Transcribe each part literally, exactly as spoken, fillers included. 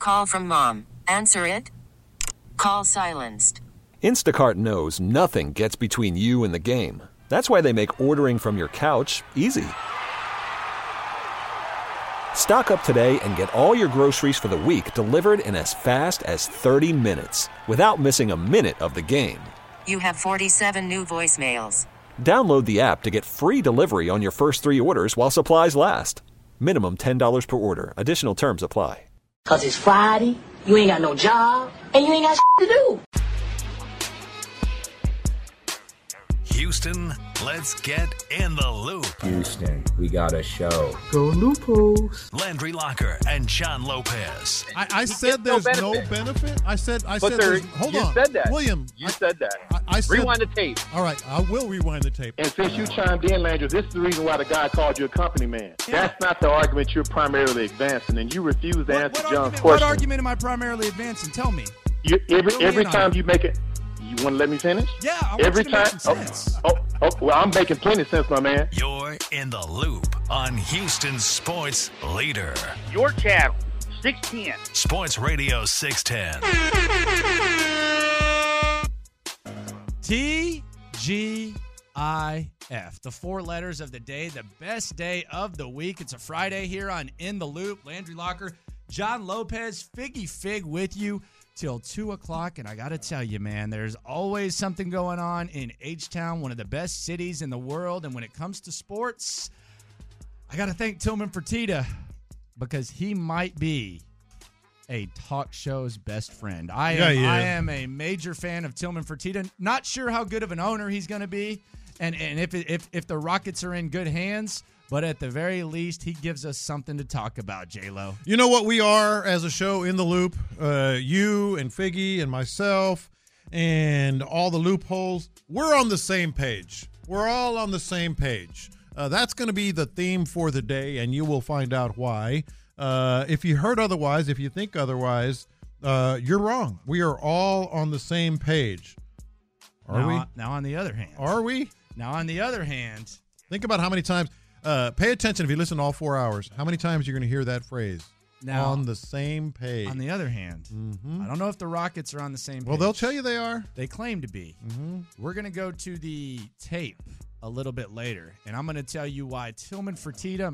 Call from mom. Answer it. Call silenced. Instacart knows nothing gets between you and the game. That's why they make ordering from your couch easy. Stock up today and get all your groceries for the week delivered in as fast as thirty minutes without missing a minute of the game. You have forty-seven new voicemails. Download the app to get free delivery on your first three orders while supplies last. Minimum ten dollars per order. Additional terms apply. Because it's Friday, you ain't got no job, and you ain't got shit to do. Houston, let's get in the loop. Houston, we got a show. Go Loopholes. Landry Locker and John Lopez. I, I said there's no benefit. no benefit. I said, I but said, there, there's, hold you on. said that. William. You I, said that. I, I said, rewind the tape. All right, I will rewind the tape. And since you chimed in, Landry, this is the reason why the guy called you a company man. Yeah. That's not the argument you're primarily advancing, and you refuse to what, answer what John's argument, question. What argument am I primarily advancing? Tell me. You, every Fill every me time on you make it, you want to let me finish? Yeah, I want every you to time. make some sense. Oh, oh, oh, well, I'm making plenty of sense, my man. You're in the loop on Houston Sports Leader. Your channel, six ten. Sports Radio six ten. T G I F, the four letters of the day, the best day of the week. It's a Friday here on In the Loop. Landry Locker, John Lopez, Figgy Fig with you till two o'clock. And I got to tell you, man, there's always something going on in H-Town, one of the best cities in the world. And when it comes to sports, I got to thank Tillman Fertitta because he might be a talk show's best friend. I am, yeah, yeah. I am a major fan of Tillman Fertitta. Not sure how good of an owner he's going to be, and and if it, if if the Rockets are in good hands. But at the very least, he gives us something to talk about, J-Lo. You know what we are as a show, In the Loop? Uh, you and Figgy and myself and all the loopholes, we're on the same page. We're all on the same page. Uh, that's going to be the theme for the day, and you will find out why. Uh, if you heard otherwise, if you think otherwise, uh, you're wrong. We are all on the same page. Are now, we? Now, on the other hand. Are we? Now, on the other hand. Think about how many times. Uh, pay attention if you listen all four hours. How many times you're going to hear that phrase? Now, on the same page. On the other hand, mm-hmm. I don't know if the Rockets are on the same page. Well, they'll tell you they are. They claim to be. Mm-hmm. We're going to go to the tape a little bit later, and I'm going to tell you why Tillman Fertitta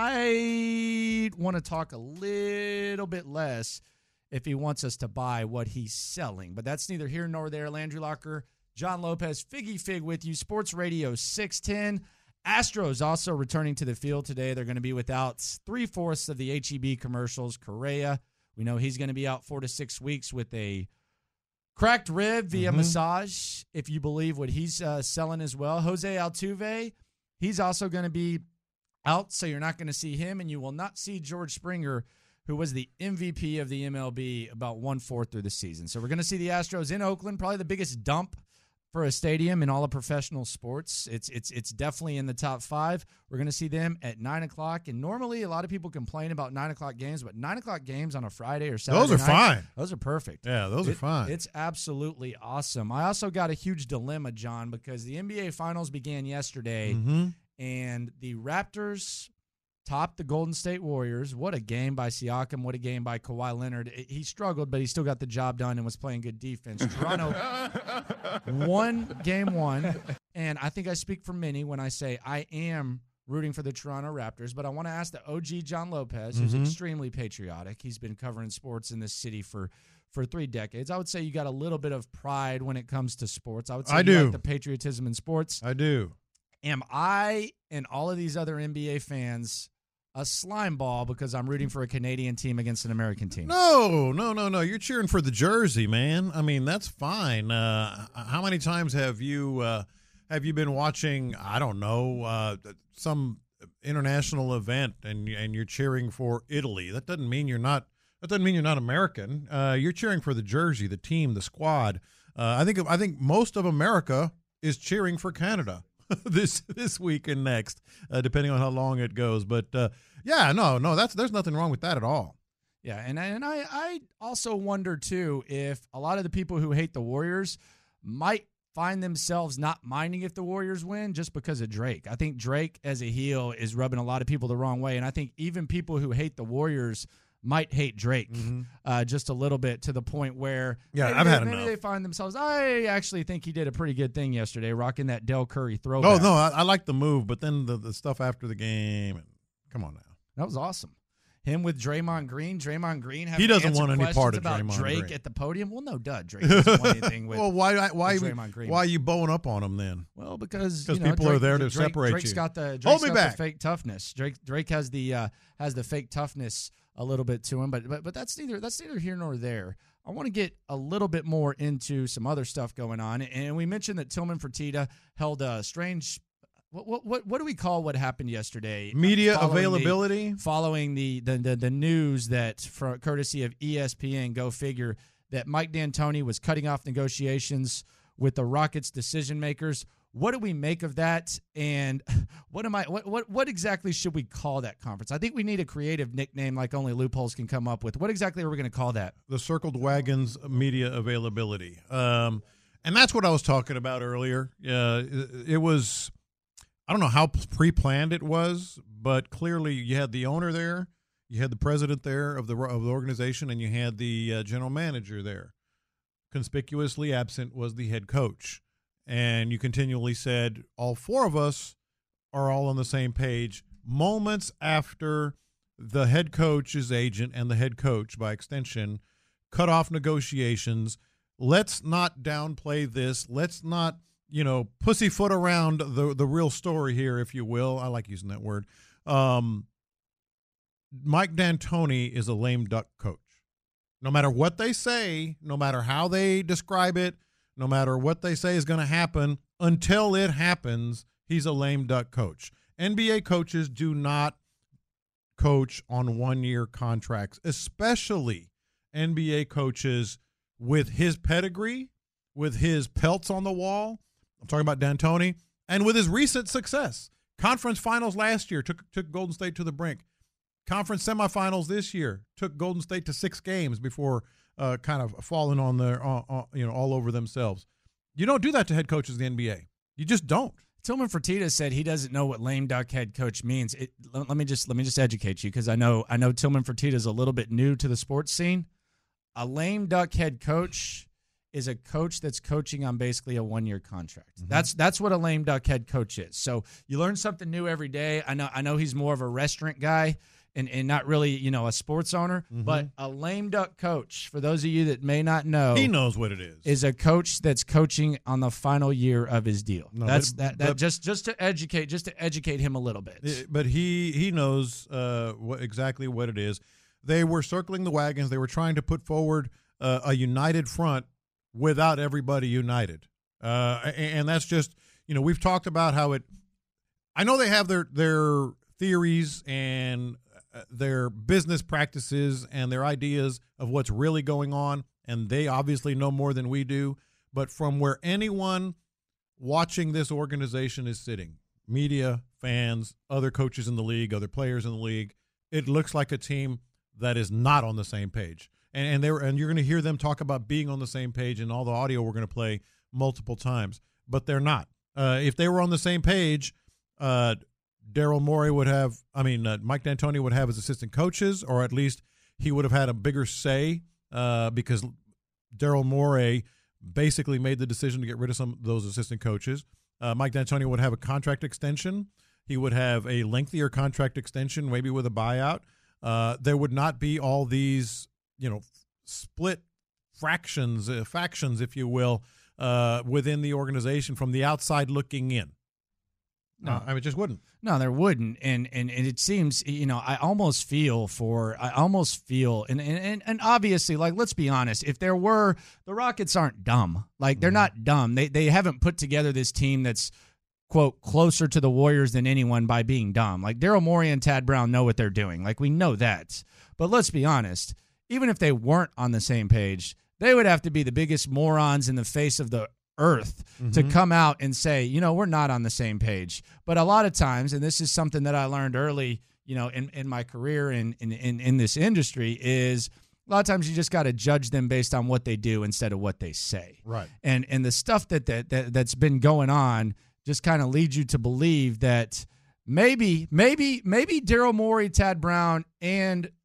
might want to talk a little bit less if he wants us to buy what he's selling. But that's neither here nor there. Landry Locker, John Lopez, Figgy Fig with you, Sports Radio six ten. Astros also returning to the field today. They're going to be without three-fourths of the H E B commercials. Correa, we know he's going to be out four to six weeks with a cracked rib via mm-hmm. massage, if you believe what he's uh, selling as well. Jose Altuve, he's also going to be out, so you're not going to see him, and you will not see George Springer, who was the M V P of the M L B about one-fourth through the season. So we're going to see the Astros in Oakland, probably the biggest dump for a stadium in all of professional sports. It's it's it's definitely in the top five. We're going to see them at nine o'clock. And normally a lot of people complain about nine o'clock games, but nine o'clock games on a Friday or Saturday Those are night, fine. Those are perfect. Yeah, those it, are fine. It's absolutely awesome. I also got a huge dilemma, John, because the N B A Finals began yesterday, mm-hmm. and the Raptors topped the Golden State Warriors. What a game by Siakam. What a game by Kawhi Leonard. He struggled, but he still got the job done and was playing good defense. Toronto won game one, and I think I speak for many when I say I am rooting for the Toronto Raptors, but I want to ask the O G John Lopez, who's mm-hmm. extremely patriotic. He's been covering sports in this city for, for three decades. I would say you got a little bit of pride when it comes to sports. I would say I you do. like the patriotism in sports. I do. Am I and all of these other N B A fans a slime ball because I'm rooting for a Canadian team against an American team? No, no, no, no. You're cheering for the jersey, man. I mean, that's fine. Uh, how many times have you uh, have you been watching, I don't know, uh, some international event and and you're cheering for Italy? That doesn't mean you're not. That doesn't mean you're not American. Uh, you're cheering for the jersey, the team, the squad. Uh, I think I think most of America is cheering for Canada this this week and next, uh, depending on how long it goes. But uh, yeah, no, no, that's there's nothing wrong with that at all. Yeah, and and I I also wonder too if a lot of the people who hate the Warriors might find themselves not minding if the Warriors win just because of Drake. I think Drake as a heel is rubbing a lot of people the wrong way, and I think even people who hate the Warriors might hate Drake Mm-hmm. uh, just a little bit, to the point where Yeah, maybe I've they, had maybe enough. they find themselves, I actually think he did a pretty good thing yesterday, rocking that Del Curry Oh, throwback. no, I, I like the move, but then the, the stuff after the game, and come on now. That was awesome. Him with Draymond Green. Draymond Green having He doesn't answer want any questions part of about Draymond Drake Green. at the podium. Well, no, duh. Drake doesn't want anything with well, why why with why, Draymond Green. why are you bowing up on him then? Well, because 'Cause you know, people Drake, are there to Drake, separate Drake's you. Got the Drake's Hold me got back. the fake toughness. Drake Drake has the uh, has the fake toughness a little bit to him, but but but that's neither that's neither here nor there. I want to get a little bit more into some other stuff going on, and we mentioned that Tillman Fertitta held a strange. What what what, what do we call what happened yesterday? Media Following the- availability? following the the the, the news that, for courtesy of E S P N, go figure, that Mike D'Antoni was cutting off negotiations with the Rockets decision makers. What do we make of that? And what am I? What what what exactly should we call that conference? I think we need a creative nickname like only loopholes can come up with. What exactly are we going to call that? The circled wagons media availability. Um, and that's what I was talking about earlier. Uh, it, it was, I don't know how pre-planned it was, but clearly you had the owner there, you had the president there of the of the organization, and you had the uh, general manager there. Conspicuously absent was the head coach. And you continually said, all four of us are all on the same page moments after the head coach's agent and the head coach, by extension, cut off negotiations. Let's not downplay this. Let's not, you know, pussyfoot around the, the real story here, if you will. I like using that word. Um, Mike D'Antoni is a lame duck coach. No matter what they say, no matter how they describe it, no matter what they say is going to happen, until it happens, he's a lame duck coach. N B A coaches do not coach on one-year contracts, especially N B A coaches with his pedigree, with his pelts on the wall. I'm talking about D'Antoni, and with his recent success. Conference finals last year took took Golden State to the brink. Conference semifinals this year took Golden State to six games before uh, kind of falling on their, uh, uh, you know, all over themselves. You don't do that to head coaches in the N B A. You just don't. Tillman Fertitta said he doesn't know what lame duck head coach means. It, let, let me just let me just educate you, because I know I know Tillman Fertitta is a little bit new to the sports scene. A lame duck head coach is a coach that's coaching on basically a one-year contract. Mm-hmm. That's that's what a lame duck head coach is. So you learn something new every day. I know I know he's more of a restaurant guy and, and not really, you know, a sports owner, Mm-hmm. but a lame duck coach, for those of you that may not know, He knows what it is. is a coach that's coaching on the final year of his deal. No, that's but- that, that but- just just to educate just to educate him a little bit. Uh, But he he knows uh, what, exactly what it is. They were circling the wagons. They were trying to put forward uh, a united front without everybody united. Uh, and, and that's just, you know, we've talked about how it – I know they have their, their theories and uh, their business practices and their ideas of what's really going on, and they obviously know more than we do. But from where anyone watching this organization is sitting, media, fans, other coaches in the league, other players in the league, it looks like a team that is not on the same page. And and they were, and you're going to hear them talk about being on the same page in all the audio we're going to play multiple times, but they're not. Uh, if they were on the same page, uh, Daryl Morey would have, I mean, uh, Mike D'Antoni would have his assistant coaches, or at least he would have had a bigger say uh, because Daryl Morey basically made the decision to get rid of some of those assistant coaches. Uh, Mike D'Antoni would have a contract extension. He would have a lengthier contract extension, maybe with a buyout. Uh, there would not be all these, you know, split fractions, uh, factions, if you will, uh, within the organization from the outside looking in. No, uh, I mean, it just wouldn't. No, there wouldn't, and, and and it seems, you know, I almost feel for, I almost feel, and and and obviously, like, let's be honest, if there were, the Rockets aren't dumb, like they're not dumb. They they haven't put together this team that's, quote, closer to the Warriors than anyone by being dumb. Like Daryl Morey and Tad Brown know what they're doing. Like, we know that. But let's be honest, even if they weren't on the same page, they would have to be the biggest morons in the face of the earth mm-hmm. to come out and say, you know, we're not on the same page. But a lot of times, and this is something that I learned early, you know, in, in my career in, in, in, in this industry, is a lot of times you just got to judge them based on what they do instead of what they say. Right. And and the stuff that, that, that that's been going on just kind of leads you to believe that maybe, maybe, maybe Daryl Morey, Tad Brown, and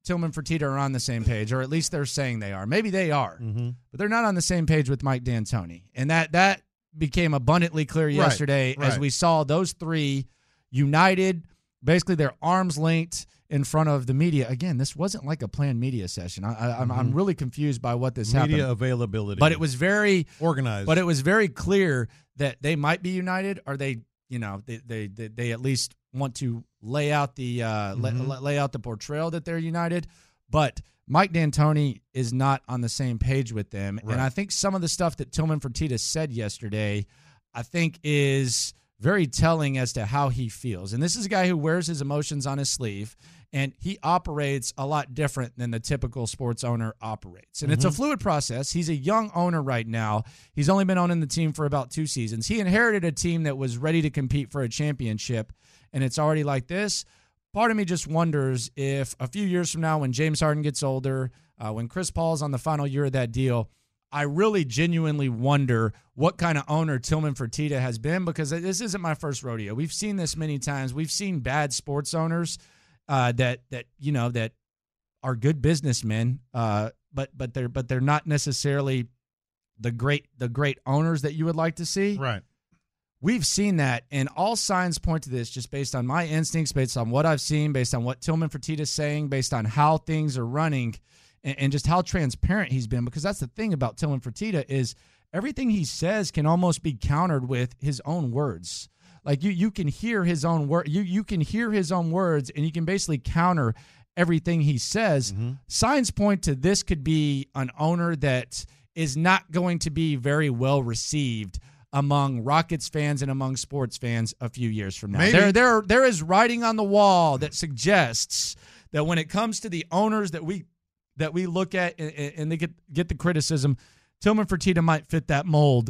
Tillman Fertitta are on the same page, or at least they're saying they are. Maybe they are, Mm-hmm. but they're not on the same page with Mike D'Antoni. And that that became abundantly clear yesterday right. as we saw those three united, basically their arms linked in front of the media. Again, this wasn't like a planned media session. I, I, I'm, Mm-hmm. I'm really confused by what this Media happened. availability. But it was very organized. But it was very clear that they might be united, or they, you know, they they they, they at least want to lay out the uh, Mm-hmm. lay, lay out the portrayal that they're united. But Mike D'Antoni is not on the same page with them, Right. and I think some of the stuff that Tillman Fertitta said yesterday, I think, is very telling as to how he feels. And this is a guy who wears his emotions on his sleeve, and he operates a lot different than the typical sports owner operates. And mm-hmm. it's a fluid process. He's a young owner right now. He's only been owning the team for about two seasons. He inherited a team that was ready to compete for a championship, and it's already like this. Part of me just wonders if a few years from now, when James Harden gets older, uh, when Chris Paul's on the final year of that deal, I really genuinely wonder what kind of owner Tillman Fertitta has been, because this isn't my first rodeo. We've seen this many times. We've seen bad sports owners uh, that that you know that are good businessmen, uh, but but they're but they're not necessarily the great the great owners that you would like to see. Right. We've seen that, and all signs point to this, just based on my instincts, based on what I've seen, based on what Tillman Fertitta is saying, based on how things are running, and, and just how transparent he's been. Because that's the thing about Tillman Fertitta is everything he says can almost be countered with his own words. Like you, you can hear his own word. You, you can hear his own words, and you can basically counter everything he says. Mm-hmm. Signs point to this could be an owner that is not going to be very well received among Rockets fans and among sports fans a few years from now. Maybe. There, there, there is writing on the wall that suggests that when it comes to the owners that we that we look at and, and they get get the criticism, Tillman Fertitta might fit that mold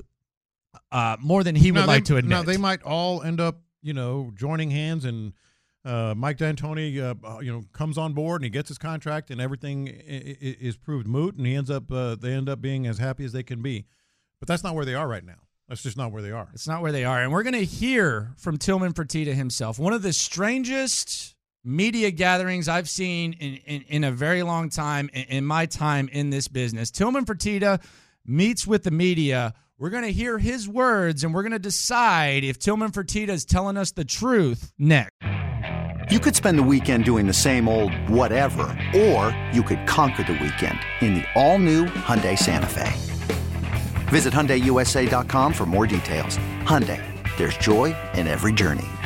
uh, more than he would now like they, to admit. Now, they might all end up, you know, joining hands, and uh, Mike D'Antoni, uh, you know, comes on board and he gets his contract, and everything i- i- is proved moot, and he ends up uh, they end up being as happy as they can be. But that's not where they are right now. That's just not where they are. It's not where they are. And we're going to hear from Tillman Fertitta himself. One of the strangest media gatherings I've seen in, in, in a very long time, in, in my time in this business. Tillman Fertitta meets with the media. We're going to hear his words, and we're going to decide if Tillman Fertitta is telling us the truth next. You could spend the weekend doing the same old whatever, or you could conquer the weekend in the all-new Hyundai Santa Fe. Visit Hyundai U S A dot com for more details. Hyundai, there's joy in every journey.